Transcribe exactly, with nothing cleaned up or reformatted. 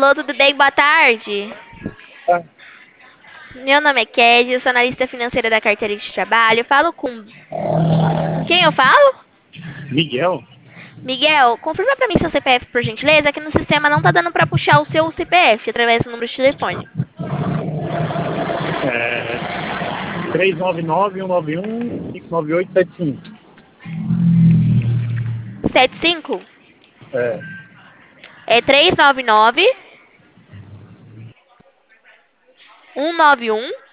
Alô, tudo bem? Boa tarde. Ah, Meu nome é Kelly, eu sou analista financeira da carteira de trabalho. Falo com. Com quem eu falo? Miguel? Miguel, confirma pra mim seu C P F, por gentileza, que no sistema não tá dando pra puxar o seu C P F através do número de telefone. É, três nove nove, um nove um, cinco nove oito sete cinco. Sete cinco É, é três nove nove, um nove um.